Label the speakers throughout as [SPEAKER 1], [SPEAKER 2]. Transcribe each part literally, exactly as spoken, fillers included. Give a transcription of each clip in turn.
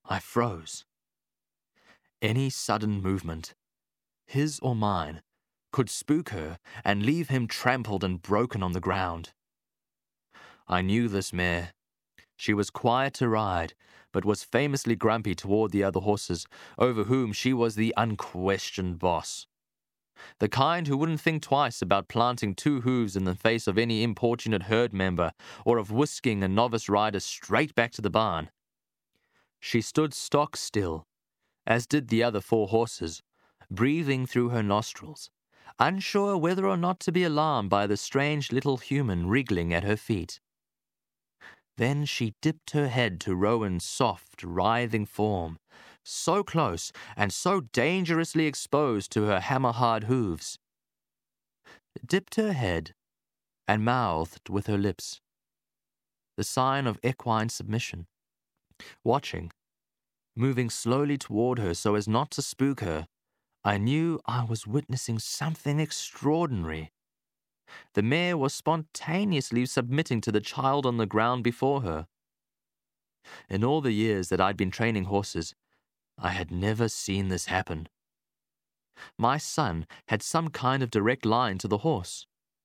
[SPEAKER 1] I froze. Any sudden movement, his or mine, could spook her and leave him trampled and broken on the ground. I knew this mare. She was quiet to ride, but was famously grumpy toward the other horses, over whom she was the unquestioned boss. The kind who wouldn't think twice about planting two hooves in the face of any importunate herd member or of whisking a novice rider straight back to the barn. She stood stock still, as did the other four horses, breathing through her nostrils, unsure whether or not to be alarmed by the strange little human wriggling at her feet. Then she dipped her head to Rowan's soft, writhing form, so close and so dangerously exposed to her hammer-hard hooves. Dipped her head and mouthed with her lips, the sign of equine submission. Watching, moving slowly toward her so as not to spook her, I knew I was witnessing something extraordinary. The mare was spontaneously submitting to the child on the ground before her. In all the years that I'd been training horses, I had never seen this happen. My son had some kind of direct line to the horse.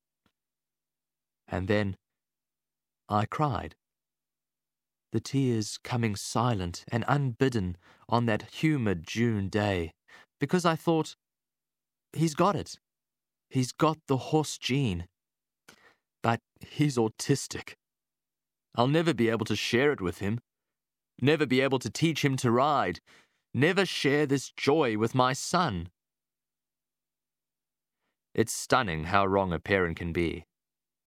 [SPEAKER 1] And then I cried, the tears coming silent and unbidden on that humid June day, because I thought, he's got it. He's got the horse gene. But he's autistic. I'll never be able to share it with him. Never be able to teach him to ride. Never share this joy with my son. It's stunning how wrong a parent can be.